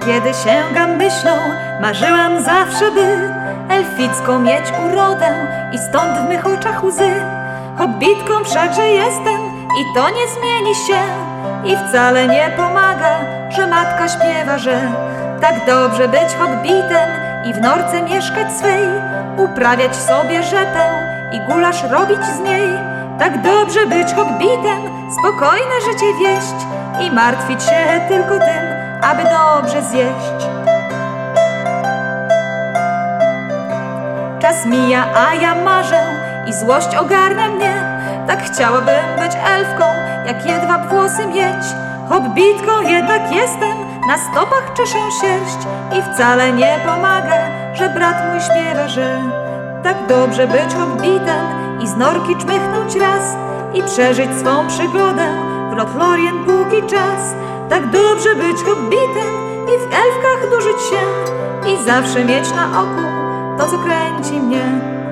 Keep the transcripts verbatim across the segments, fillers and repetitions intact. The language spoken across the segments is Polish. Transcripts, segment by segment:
Kiedy sięgam myślą, marzyłam zawsze, by elficką mieć urodę i stąd w mych oczach łzy. Hobbitką wszakże jestem i to nie zmieni się. I wcale nie pomaga, że matka śpiewa, że tak dobrze być hobbitem i w norce mieszkać swej, uprawiać sobie rzepę i gulasz robić z niej. Tak dobrze być hobbitem, spokojne życie wieść i martwić się tylko tym, aby dobrze zjeść. Czas mija, a ja marzę i złość ogarnia mnie. Tak chciałabym być elfką, jak jedwab włosy mieć. Hobbitką jednak jestem, na stopach czeszę sierść i wcale nie pomaga, że brat mój śpiewa, że tak dobrze być hobbitem i z norki czmychnąć raz i przeżyć swą przygodę w Lothlorien długi czas. Tak dobrze być hobbitem i w elfkach dłużyć się i zawsze mieć na oku to, co kręci mnie.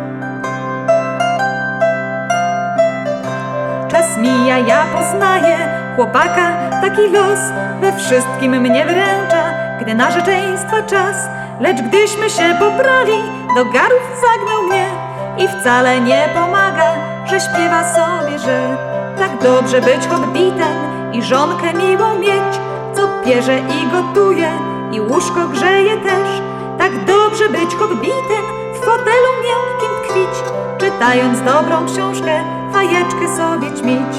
Czas mija, ja poznaję chłopaka, taki los we wszystkim mnie wręcza, gdy narzeczeństwa czas. Lecz gdyśmy się pobrali, do garów zagnał mnie i wcale nie pomaga, że śpiewa sobie, że tak dobrze być hobbitem i żonkę miłą mieć, co pierze i gotuje i łóżko grzeje też. Tak dobrze być hobbitem, w fotelu miękkim tkwić, czytając dobrą książkę, fajeczkę sobie ćmić.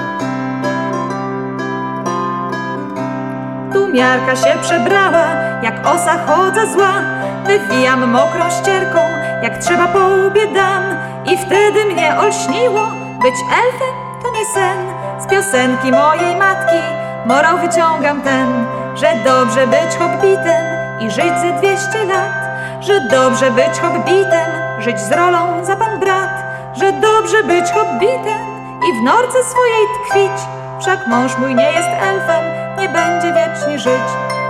Tu miarka się przebrała, jak osa chodza zła. Wywijam mokrą ścierką, jak trzeba po łbie dam. I wtedy mnie olśniło, być elfem to nie sen. Z piosenki mojej matki morał wyciągam ten, że dobrze być hobbitem i żyć ze dwieście lat. Że dobrze być hobbitem, żyć z rolą za pan brat. Że dobrze być hobbitem i w norce swojej tkwić. Wszak mąż mój nie jest elfem, nie będzie wiecznie żyć.